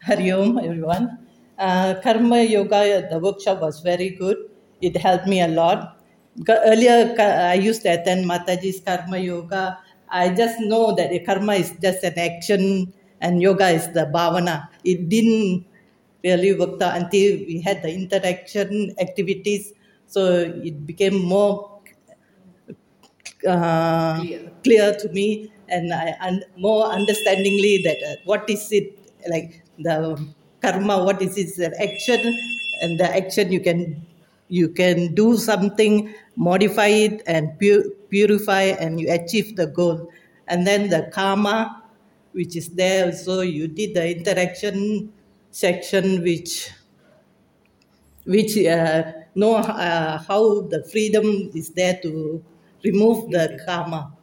Hari Om, everyone. Karma Yoga, the workshop was very good. It helped me a lot. Earlier, I used to attend Mataji's Karma Yoga. I just know that the karma is just an action and yoga is the bhavana. It didn't really work out until we had the interaction activities. So it became more clear to me, and more understandingly that what is it like the karma, what is its action, and the action you can do something, modify it, and purify, and you achieve the goal. And then the karma, which is there, so you did the interaction section, which know how the freedom is there to remove the karma.